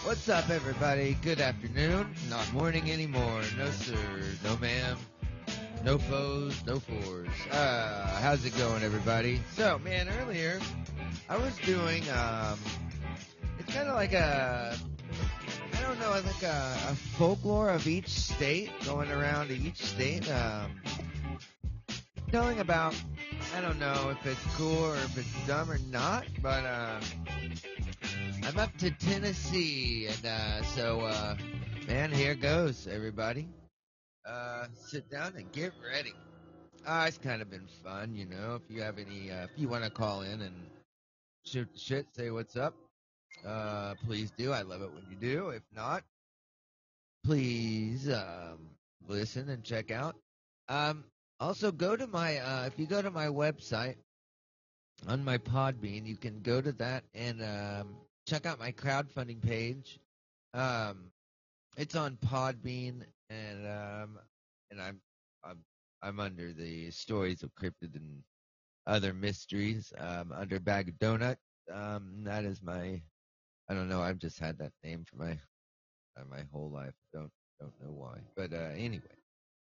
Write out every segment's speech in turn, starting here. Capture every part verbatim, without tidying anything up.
What's up, everybody? Good afternoon. Not morning anymore. No, sir. No, ma'am. No foes. No fours. Uh, how's it going, everybody? So, man, earlier I was doing, um, it's kind of like a, I don't know, like a, a folklore of each state, going around to each state, um, telling about, I don't know if it's cool or if it's dumb or not, but, um, I'm up to Tennessee, and uh, so, uh, man, here goes, everybody. Uh, sit down and get ready. Uh, it's kind of been fun, you know. If you have any, uh, if you want to call in and shoot the shit, say what's up, uh, please do. I love it when you do. If not, please um, listen and check out. Um, also, go to my, uh, if you go to my website on my Podbean, you can go to that and um, check out my crowdfunding page. Um, It's on Podbean, and um, and I'm I'm I'm under the stories of cryptid and other mysteries. Um, under Bag of Donut. Um, that is my. I don't know. I've just had that name for my uh, my whole life. Don't don't know why. But uh, anyway.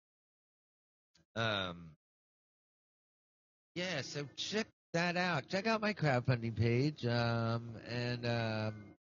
Um. Yeah. So check that out. Check out my crowdfunding page. Um. And um.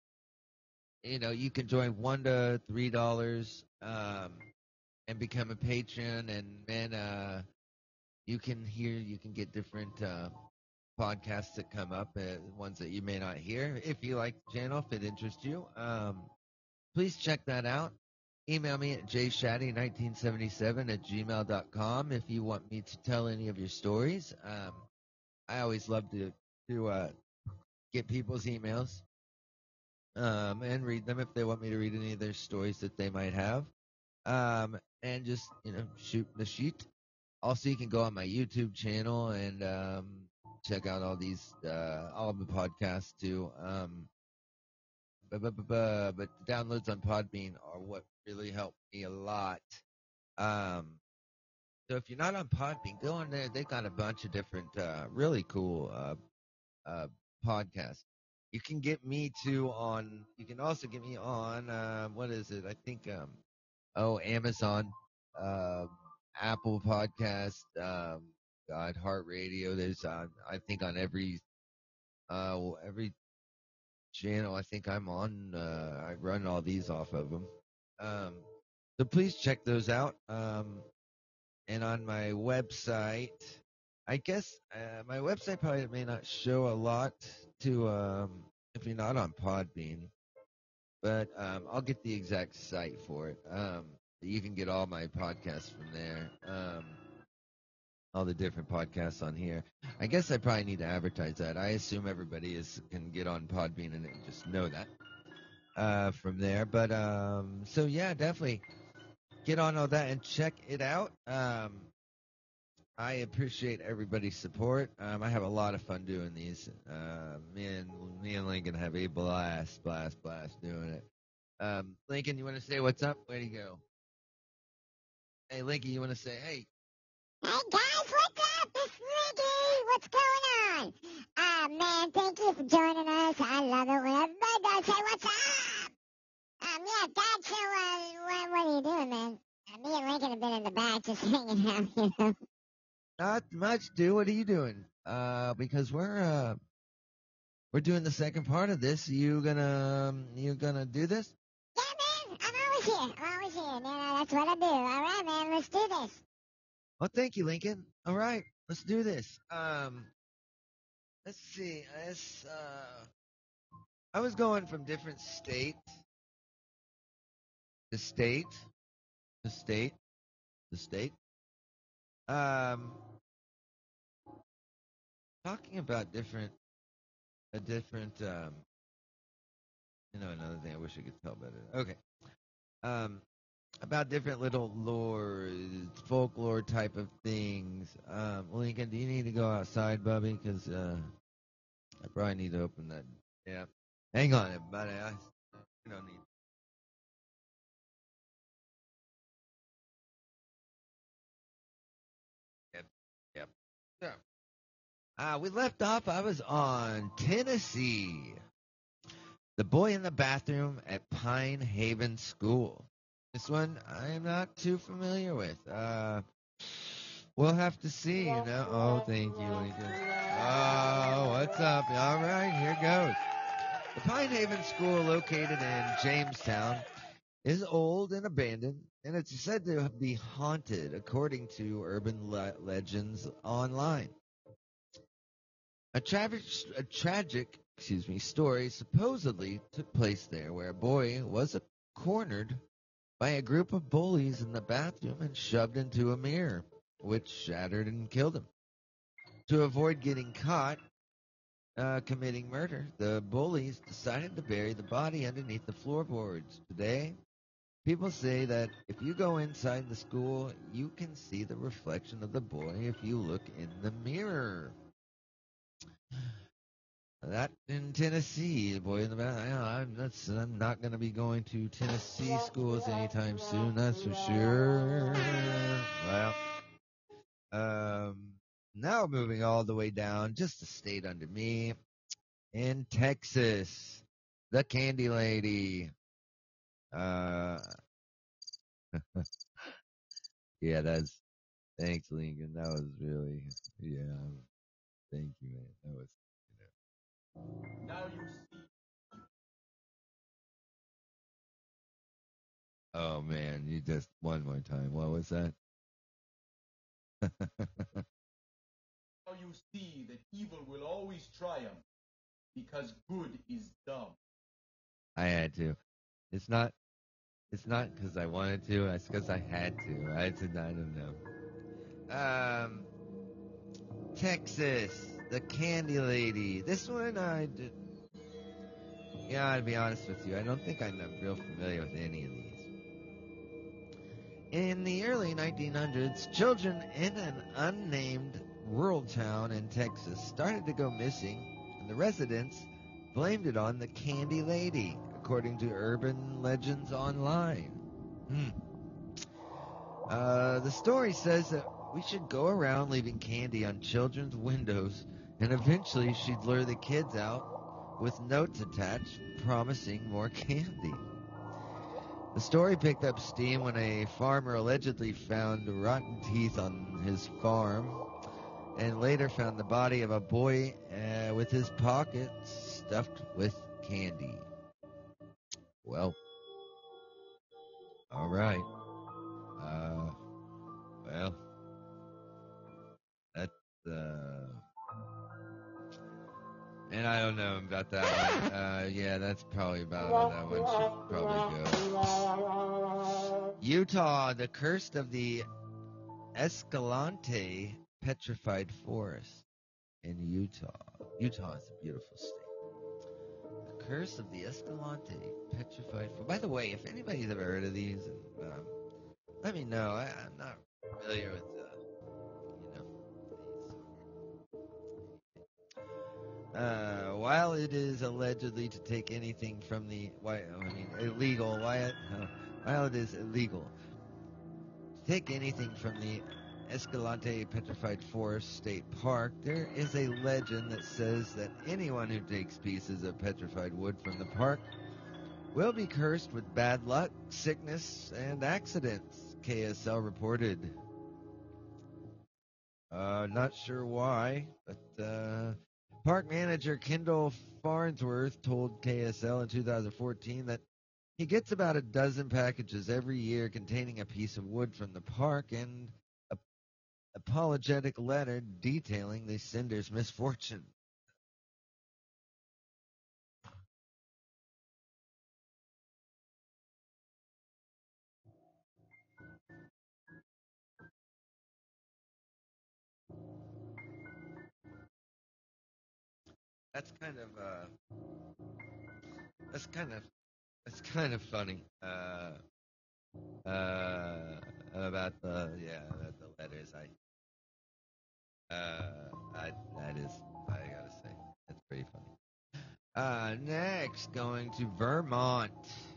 You know, you can join one to three dollars. Um. And become a patron, and then uh you can hear, you can get different uh, podcasts that come up, uh, ones that you may not hear. If you like the channel, if it interests you, um, please check that out. Email me at j shaddy nineteen seventy-seven at gmail dot com if you want me to tell any of your stories. Um, I always love to to uh, get people's emails um, and read them if they want me to read any of their stories that they might have. Um, and just, you know, shoot the sheet. Also, you can go on my YouTube channel and um, check out all these, uh, all of the podcasts too. Um, but, but, but, but, but the downloads on Podbean are what really helped me a lot. Um, so if you're not on Podbean, go on there. They've got a bunch of different, uh, really cool uh, uh, podcasts. You can get me too on. You can also get me on. Uh, what is it? I think. Um, oh, Amazon. Um, Apple Podcast, um, God, Heart Radio. There's, uh, I think, on every, uh, every channel. I think I'm on. Uh, I run all these off of them. Um, so please check those out. Um, and on my website, I guess uh, my website probably may not show a lot to um, if you're not on Podbean, but um, I'll get the exact site for it. Um, you can get all my podcasts from there. Um, all the different podcasts on here. I guess I probably need to advertise that. I assume everybody is can get on Podbean and just know that uh, from there. But um, so yeah, definitely get on all that and check it out. Um, I appreciate everybody's support. Um, I have a lot of fun doing these. Uh, me and me and Lincoln have a blast, blast, blast doing it. Um, Lincoln, you want to say what's up? Way to go! Hey, Lincoln, you want to say hey? Hey guys, what's up? It's Ricky. What's going on? Ah, man, thank you for joining us. I love it when everybody does say what's up. Um, yeah, Dad, so, uh, what, what are you doing, man? Uh, me and Lincoln have been in the back just hanging out, you know. Not much, dude. What are you doing? Uh, because we're uh we're doing the second part of this. You gonna um, you gonna do this? Yeah, man, I'm always here. I'm always here. You know, that's what I do. All right, man, let's do this. Well, thank you, Lincoln. All right, let's do this. Um, let's see. Let's, uh, I was going from different state to state to state to state. Um, talking about different a different um. You know, another thing I wish I could tell better. Okay. Um, about different little lore, folklore type of things. Um, Lincoln, do you need to go outside, Bubby? Because uh, I probably need to open that. Yeah. Hang on, everybody. I you don't need. Yep. Yep. So, uh, we left off. I was on Tennessee. The Boy in the Bathroom at Pine Haven School. This one I am not too familiar with. Uh, we'll have to see, you know. Oh, thank you, Lincoln. Oh, what's up? All right, here goes. The Pine Haven School, located in Jamestown, is old and abandoned, and it's said to be haunted, according to urban le- legends online. A, tragic, a tragic, excuse me, story supposedly took place there, where a boy was cornered by a group of bullies in the bathroom and shoved into a mirror, which shattered and killed him. To avoid getting caught uh, committing murder, the bullies decided to bury the body underneath the floorboards. Today, people say that if you go inside the school, you can see the reflection of the boy if you look in the mirror. That in Tennessee, the boy in the back. I'm, that's, I'm not going to be going to Tennessee schools anytime soon, that's for sure. Well, um, now moving all the way down, just a state under me, in Texas, the Candy Lady. Uh, yeah, that's, thanks, Lincoln. That was really, yeah, thank you, man. That was, you know. Now you see. Oh man, you just one more time. What was that? Now you see that evil will always triumph because good is dumb. I had to. It's not. It's not because I wanted to. It's because I had to. I did. I don't know. Um, Texas, the Candy Lady. This one I did. Yeah, to be honest with you, I don't think I'm real familiar with any of these. In the early nineteen hundreds, children in an unnamed rural town in Texas started to go missing, and the residents blamed it on the Candy Lady, according to urban legends online. Hmm. Uh, the story says that we should go around leaving candy on children's windows, and eventually she'd lure the kids out with notes attached promising more candy. The story picked up steam when a farmer allegedly found rotten teeth on his farm and later found the body of a boy uh, with his pockets stuffed with candy. Well, all right. Uh, well, that's, uh, and I don't know about that one. Uh, yeah, that's probably about all that one should probably go. Utah, the curse of the Escalante Petrified Forest in Utah. Utah is a beautiful state. The curse of the Escalante Petrified Forest. By the way, if anybody's ever heard of these, um, let me know. I, I'm not familiar with, uh, you know, these. Uh, while it is allegedly to take anything from the, why, I mean, illegal, why, uh, while it is illegal to take anything from the Escalante Petrified Forest State Park, there is a legend that says that anyone who takes pieces of petrified wood from the park will be cursed with bad luck, sickness, and accidents, K S L reported. Uh, not sure why, but uh, park manager Kendall Farnsworth told K S L in two thousand fourteen that he gets about a dozen packages every year containing a piece of wood from the park and a apologetic letter detailing the sender's misfortune. That's kind of uh, that's kind of that's kind of funny. Uh, uh, about the yeah, about the letters. I uh, I that is I gotta say that's pretty funny. Uh, next, going to Vermont,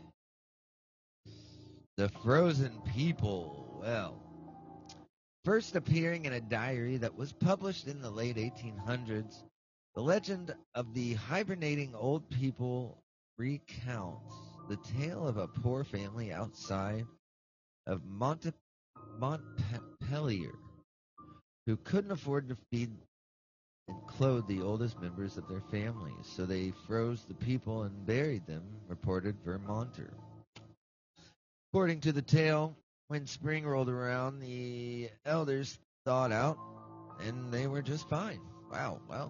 the Frozen People. Well, first appearing in a diary that was published in the late eighteen hundreds, the legend of the hibernating old people recounts the tale of a poor family outside of Monte- Montpellier who couldn't afford to feed and clothe the oldest members of their families, so they froze the people and buried them, reported Vermonter. According to the tale, when spring rolled around, the elders thawed out, and they were just fine. Wow, well,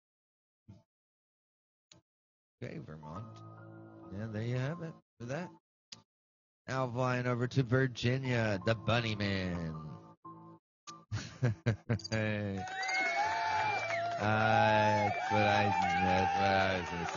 okay, Vermont. Yeah, there you have it for that. Now flying over to Virginia, the Bunny Man. Hey. Uh, that's what I, that's what I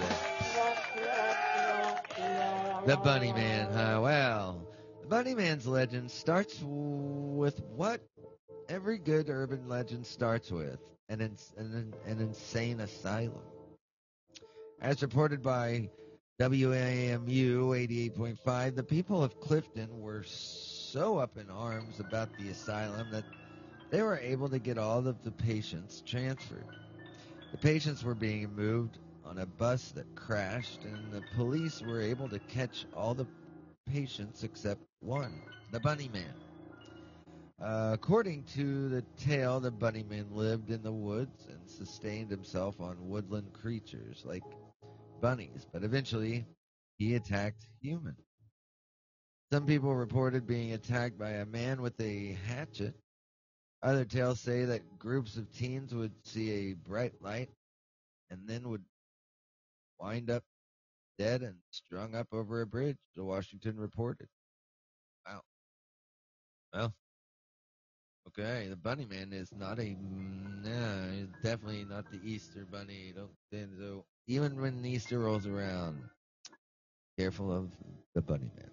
was going to say. The Bunny Man, huh? Well, the Bunny Man's legend starts with what every good urban legend starts with, an, ins- an, an insane asylum. As reported by W A M U eighty-eight point five, the people of Clifton were so up in arms about the asylum that they were able to get all of the patients transferred. The patients were being moved on a bus that crashed, and the police were able to catch all the patients except one, the Bunny Man. Uh, according to the tale, the Bunny Man lived in the woods and sustained himself on woodland creatures like bunnies, but eventually he attacked humans. Some people reported being attacked by a man with a hatchet. Other tales say that groups of teens would see a bright light and then would wind up dead and strung up over a bridge, the Washington reported. Wow. Well, okay, the Bunny Man is not a, no, he's definitely not the Easter Bunny. Don't think so. Even when Easter rolls around, careful of the Bunny Man.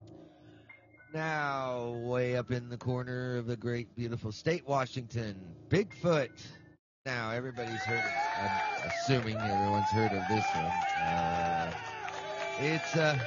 Now, way up in the corner of the great, beautiful state, Washington, Bigfoot. Now, everybody's heard of, I'm assuming everyone's heard of this one. Uh, it's, uh,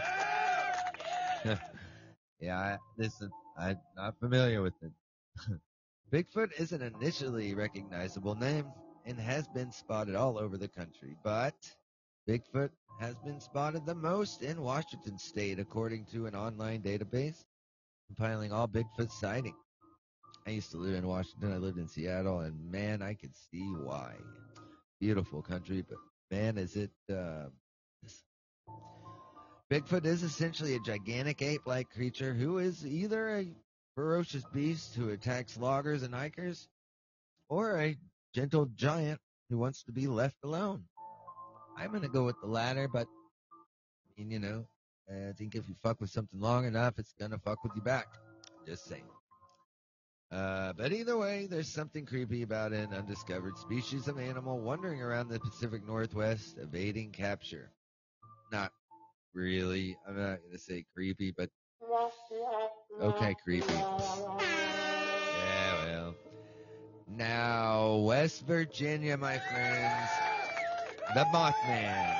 yeah, I, this is, I'm not familiar with it. Bigfoot is an initially recognizable name and has been spotted all over the country, but Bigfoot has been spotted the most in Washington state, according to an online database compiling all Bigfoot sightings. I used to live in Washington. I lived in Seattle, and man, I could see why. Beautiful country, but man, is it. Uh, Bigfoot is essentially a gigantic ape-like creature who is either a ferocious beast who attacks loggers and hikers, or a gentle giant who wants to be left alone. I'm gonna go with the latter, but I mean, you know, I think if you fuck with something long enough, it's gonna fuck with you back. Just saying. Uh, but either way, there's something creepy about an undiscovered species of animal wandering around the Pacific Northwest, evading capture. Not really. I'm not going to say creepy, but okay, creepy. Yeah, well. Now, West Virginia, my friends, the Mothman.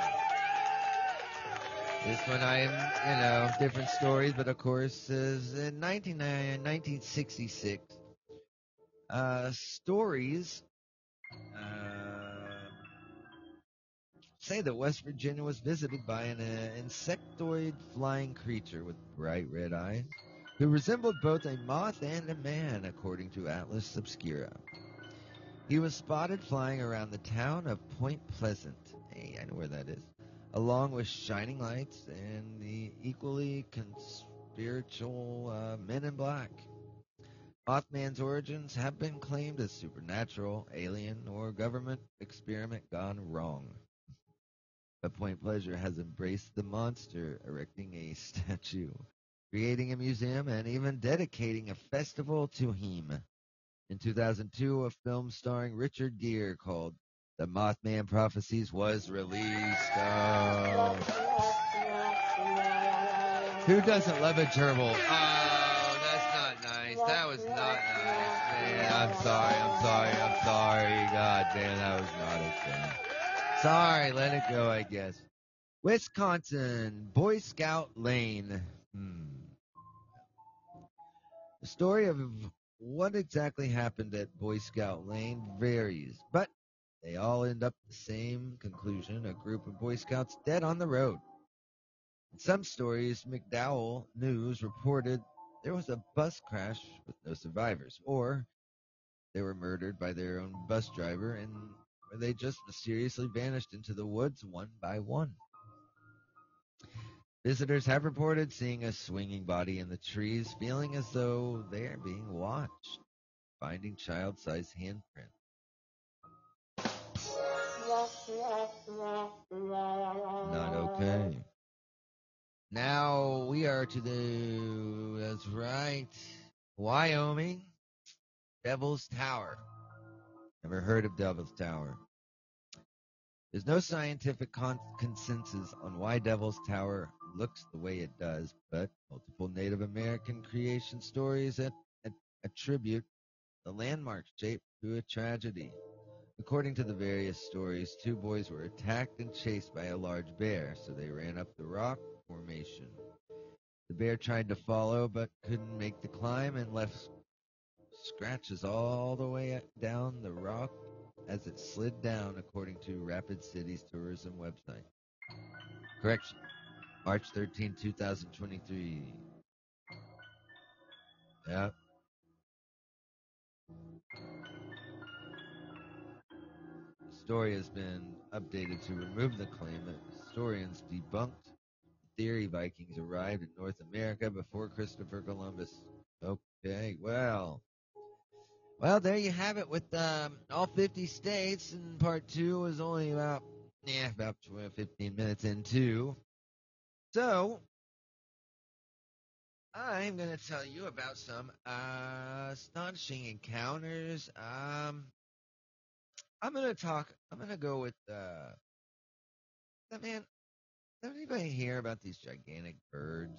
This one, I'm, you know, different stories, but of course, is in nineteen sixty-six. Uh, stories uh, say that West Virginia was visited by an uh, insectoid flying creature with bright red eyes who resembled both a moth and a man, according to Atlas Obscura. He was spotted flying around the town of Point Pleasant. Hey, I know where that is. Along with shining lights and the equally conspiratorial uh, Men in Black. Mothman's origins have been claimed as supernatural, alien, or government experiment gone wrong. But Point Pleasure has embraced the monster, erecting a statue, creating a museum, and even dedicating a festival to him. In two thousand two, a film starring Richard Gere called The Mothman Prophecies was released. Oh. Who doesn't love a gerbil? Oh, that's not nice. That was not nice. Man, I'm sorry, I'm sorry, I'm sorry. God damn, that was not okay. Sorry, let it go, I guess. Wisconsin, Boy Scout Lane. Hmm. The story of what exactly happened at Boy Scout Lane varies, but they all end up the same conclusion, a group of Boy Scouts dead on the road. In some stories, McDowell News reported there was a bus crash with no survivors, or they were murdered by their own bus driver, and they just mysteriously vanished into the woods one by one. Visitors have reported seeing a swinging body in the trees, feeling as though they are being watched, finding child-sized handprints. Not okay. Now we are to the, that's right, Wyoming, Devil's Tower. Never heard of Devil's Tower. There's no scientific con- consensus on why Devil's Tower looks the way it does, but multiple Native American creation stories at- at- attribute the landmark shape to a tragedy. According to the various stories, two boys were attacked and chased by a large bear, so they ran up the rock formation. The bear tried to follow, but couldn't make the climb and left scratches all the way down the rock as it slid down, according to Rapid City's tourism website. Correction, March thirteenth, twenty twenty-three. Yeah. The story has been updated to remove the claim that historians debunked the theory Vikings arrived in North America before Christopher Columbus. Okay, well. Well, there you have it with um, all fifty states, and part two was only about, yeah, about twelve, fifteen minutes into. So, I'm going to tell you about some uh, astonishing encounters. Um, I'm going to talk, I'm going to go with, uh, man, does anybody hear about these gigantic birds?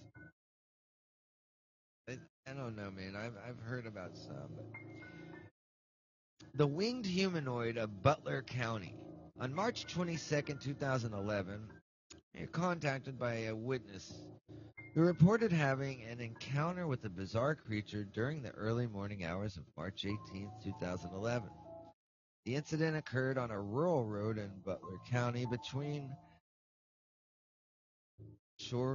That, I, I don't know, man. I've, I've heard about some, but the winged humanoid of Butler County. On March twenty-second, twenty eleven, you're contacted by a witness who reported having an encounter with a bizarre creature during the early morning hours of March eighteenth, twenty eleven. The incident occurred on a rural road in Butler County between Chor-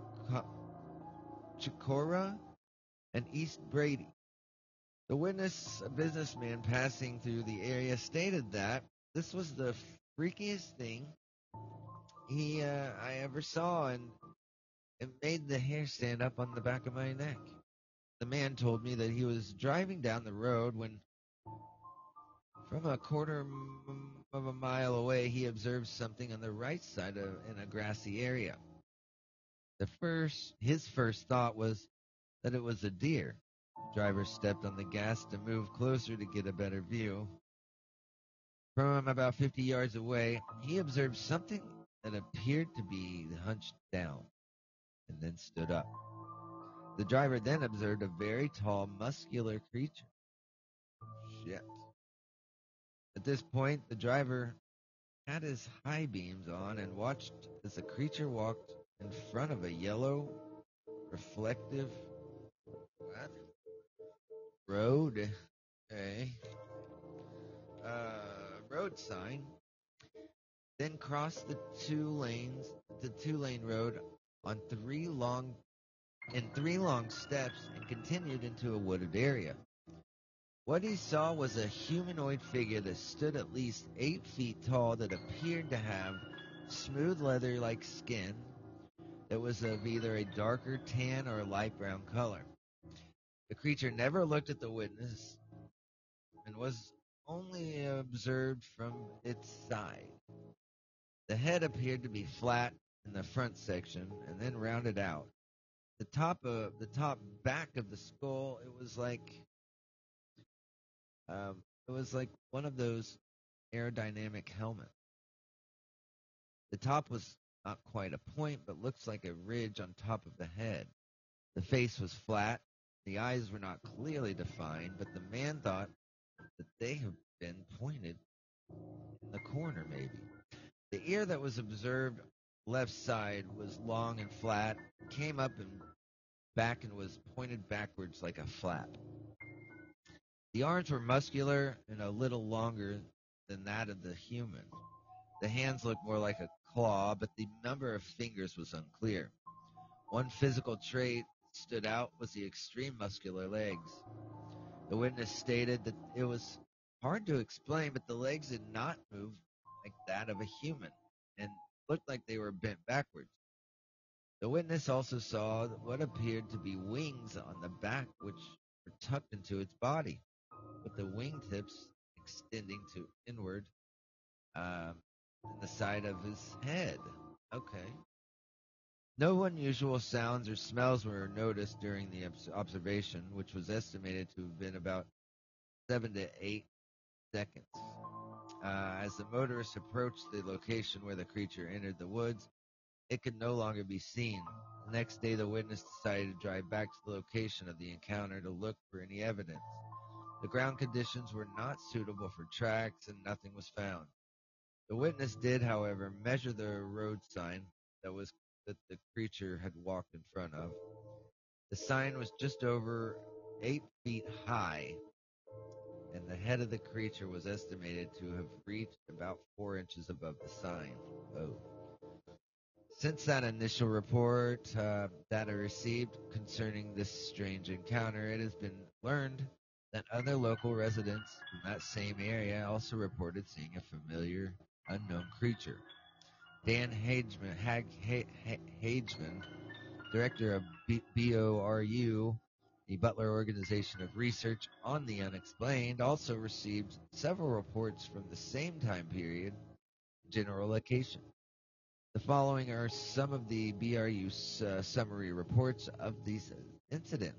Chicora and East Brady. The witness, a businessman passing through the area, stated that this was the freakiest thing he uh, I ever saw, and it made the hair stand up on the back of my neck. The man told me that he was driving down the road when, from a quarter of a mile away, he observed something on the right side of in a grassy area. The first, his first thought was that it was a deer. The driver stepped on the gas to move closer to get a better view. From about fifty yards away, he observed something that appeared to be hunched down and then stood up. The driver then observed a very tall, muscular creature. Shit. At this point, the driver had his high beams on and watched as the creature walked in front of a yellow, reflective what? road, okay, uh, road sign, then crossed the two lanes, the two-lane road on three long, in three long steps, and continued into a wooded area. What he saw was a humanoid figure that stood at least eight feet tall that appeared to have smooth leather-like skin that was of either a darker tan or a light brown color. The creature never looked at the witness and was only observed from its side. The head appeared to be flat in the front section and then rounded out. The top of the top back of the skull, it was like um, it was like one of those aerodynamic helmets. The top was not quite a point, but looks like a ridge on top of the head. The face was flat. The eyes were not clearly defined, but the man thought that they had been pointed in the corner, maybe. The ear that was observed left side was long and flat, came up and back and was pointed backwards like a flap. The arms were muscular and a little longer than that of the human. The hands looked more like a claw, but the number of fingers was unclear. One physical trait that stood out was the extreme muscular legs. The witness stated that it was hard to explain, but the legs did not move like that of a human and looked like they were bent backwards. The witness also saw what appeared to be wings on the back, which were tucked into its body, with the wingtips extending to inward um, in the side of his head. Okay. No unusual sounds or smells were noticed during the obs- observation, which was estimated to have been about seven to eight seconds. Uh, as the motorists approached the location where the creature entered the woods, it could no longer be seen. The next day, the witness decided to drive back to the location of the encounter to look for any evidence. The ground conditions were not suitable for tracks and nothing was found. The witness did, however, measure the road sign that was that the creature had walked in front of. The sign was just over eight feet high, and the head of the creature was estimated to have reached about four inches above the sign. Whoa. Since that initial report uh, that I received concerning this strange encounter, it has been learned that other local residents from that same area also reported seeing a familiar, unknown creature. Dan Hageman, Hag, Ha- Ha- Hageman director of B- BORU, the Butler Organization of Research on the Unexplained, also received several reports from the same time period, general location. The following are some of the B R U's uh, summary reports of these incidents.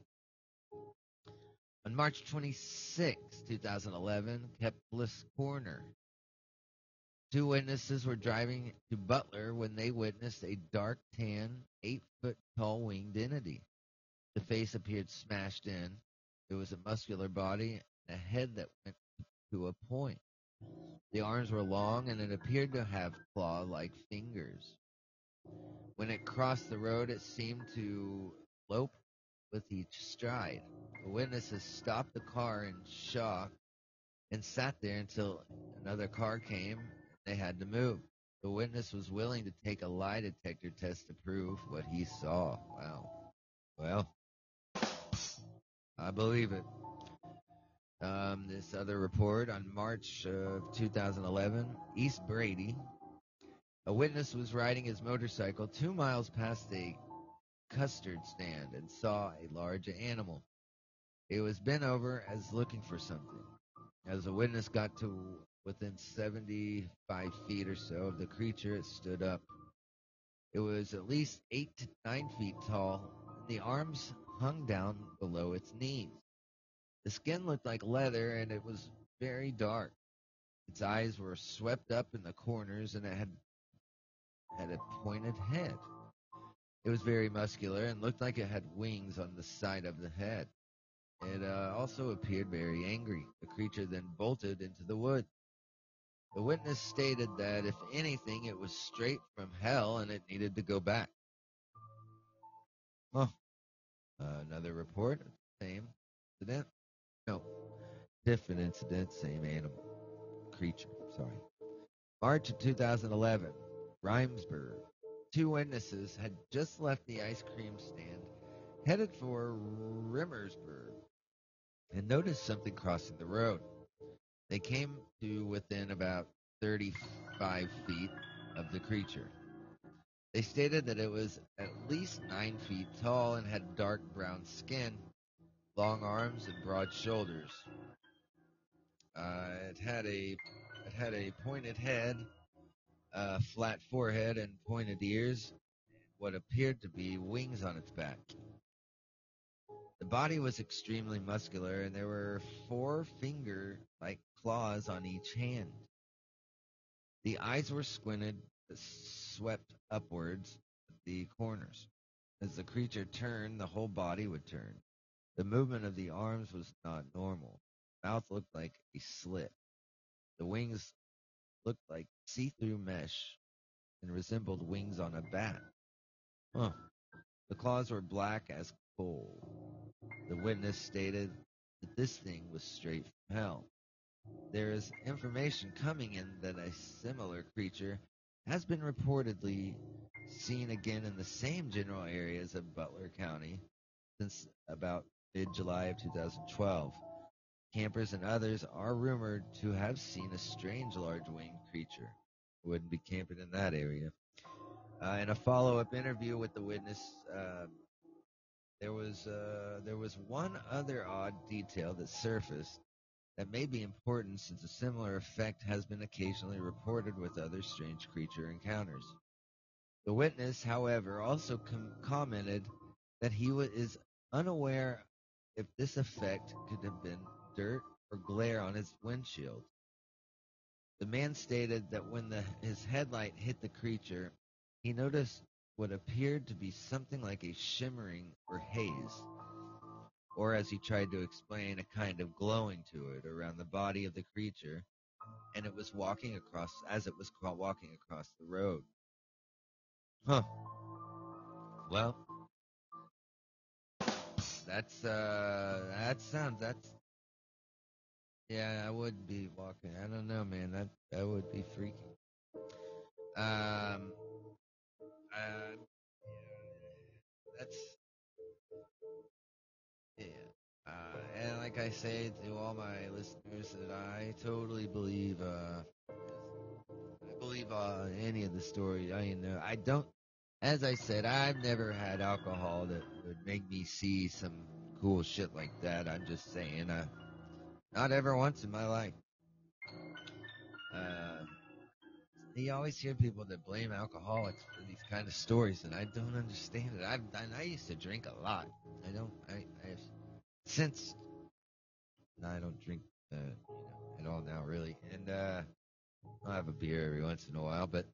On March twenty-sixth, twenty eleven, Keplis Corner. Two witnesses were driving to Butler when they witnessed a dark tan, eight foot tall winged entity. The face appeared smashed in. It was a muscular body and a head that went to a point. The arms were long and it appeared to have claw like fingers. When it crossed the road, it seemed to lope with each stride. The witnesses stopped the car in shock and sat there until another car came and they had to move. The witness was willing to take a lie detector test to prove what he saw. Wow. Well, I believe it. Um, this other report on March of two thousand eleven, East Brady. A witness was riding his motorcycle two miles past a custard stand and saw a large animal. It was bent over as looking for something. As the witness got to within seventy-five feet or so of the creature, it stood up. It was at least eight to nine feet tall, and the arms hung down below its knees. The skin looked like leather, and it was very dark. Its eyes were swept up in the corners, and it had had a pointed head. It was very muscular and looked like it had wings on the side of the head. It uh, also appeared very angry. The creature then bolted into the woods. The witness stated that if anything, it was straight from hell and it needed to go back. Huh. Uh, another report, same incident. No, different incident, same animal, creature. Sorry. March of two thousand eleven, Rhymesburg. Two witnesses had just left the ice cream stand, headed for Rimmersburg, and noticed something crossing the road. They came to within about thirty-five feet of the creature. They stated that it was at least nine feet tall and had dark brown skin, long arms, and broad shoulders. Uh, it had a it had a pointed head, a flat forehead, and pointed ears, what appeared to be wings on its back. The body was extremely muscular, and there were four finger-like claws on each hand. The eyes were squinted, swept upwards at the corners. As the creature turned, the whole body would turn. The movement of the arms was not normal. The mouth looked like a slit. The wings looked like see-through mesh and resembled wings on a bat. Huh. The claws were black as coal. The witness stated that this thing was straight from hell. there is information coming in that a similar creature has been reportedly seen again in the same general areas of Butler County since about mid-July of two thousand twelve. Campers and others are rumored to have seen a strange large winged creature. Wouldn't be camping in that area. Uh, in a follow-up interview with the witness, uh, there was uh, there was one other odd detail that surfaced that may be important since a similar effect has been occasionally reported with other strange creature encounters. The witness, however, also com- commented that he wa- is unaware if this effect could have been dirt or glare on his windshield. The man stated that when the, his headlight hit the creature, he noticed what appeared to be something like a shimmering or haze, or as he tried to explain, a kind of glowing to it around the body of the creature, and it was walking across as it was walking across the road. Huh. Well, that's uh, that sounds that's yeah. I would be walking. I don't know, man. That that would be freaky. Um. Uh. That's yeah. Uh, and like I say to all my listeners, that I totally believe. Uh, I believe uh, any of the story. I mean, uh, I don't. As I said, I've never had alcohol that would make me see some cool shit like that. I'm just saying, uh, not ever once in my life. Uh, you always hear people that blame alcoholics for these kind of stories, and I don't understand it. I've, I, I used to drink a lot. I don't. I, I have since. No, I don't drink, uh, you know, at all now, really. And uh, I'll have a beer every once in a while, but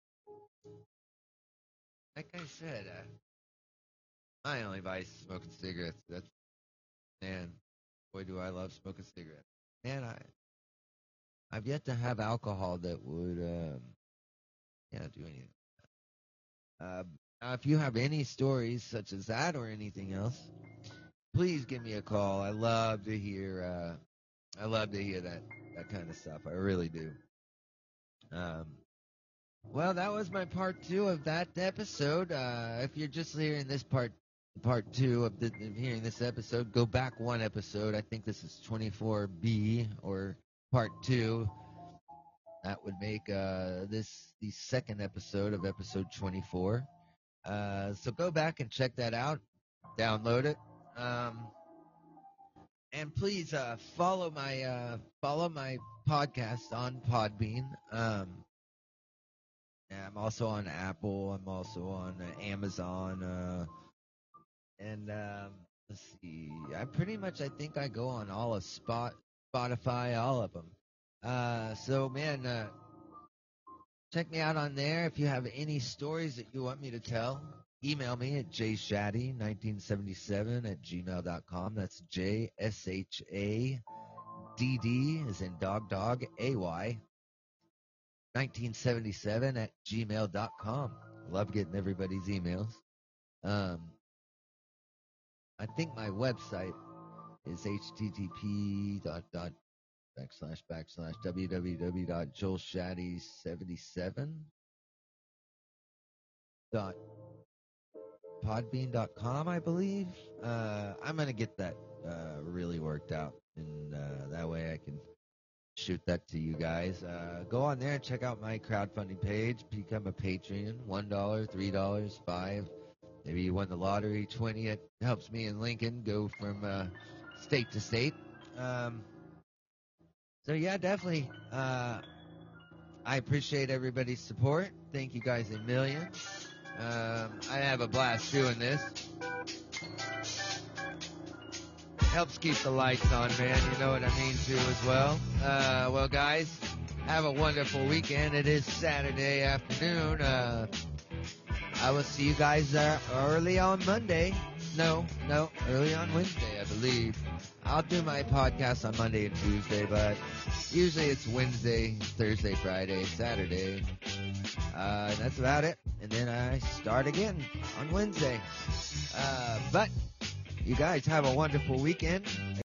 like I said, uh, my only vice is smoking cigarettes. That's man, boy, do I love smoking cigarettes. Man, I I've yet to have alcohol that would um, yeah do anything. Uh, now, if you have any stories such as that or anything else, please give me a call. I love to hear. Uh, I love to hear that that kind of stuff. I really do. Um, well, that was my part two of that episode. Uh, if you're just hearing this part, part two of, the, of hearing this episode, go back one episode. I think this is twenty-four B or part two. That would make uh, this the second episode of episode twenty-four. Uh, so go back and check that out. Download it. Um, and please uh, follow my uh, follow my podcast on Podbean. Um, yeah, I'm also on Apple. I'm also on uh, Amazon. Uh, and um, let's see. I pretty much I think I go on all of Spot Spotify, all of them. Uh, so man, uh, check me out on there. If you have any stories that you want me to tell, email me at j shaddy nineteen seventy-seven at gmail dot com. That's J S H A D D as in dog dog A Y nineteen seventy-seven at gmail dot com. Love getting everybody's emails. Um, I think my website is http dot dot backslash backslash www dot joel shaddy seventy-seven dot podbean dot com, I believe. Uh, I'm gonna get that uh, really worked out, and uh, that way I can shoot that to you guys. Uh, go on there and check out my crowdfunding page. Become a Patreon. One dollar, three dollars, five. Maybe you won the lottery. Twenty. It helps me in Lincoln go from uh, state to state. Um, so yeah, definitely. Uh, I appreciate everybody's support. Thank you guys a million. Um, I have a blast doing this. Helps keep the lights on, man. You know what I mean, too, as well. Uh, well, guys, have a wonderful weekend. It is Saturday afternoon. Uh, I will see you guys uh, early on Monday. No, no, early on Wednesday, I believe. I'll do my podcast on Monday and Tuesday, but usually it's Wednesday, Thursday, Friday, Saturday. Uh, that's about it. And then I start again on Wednesday. Uh, but you guys have a wonderful weekend.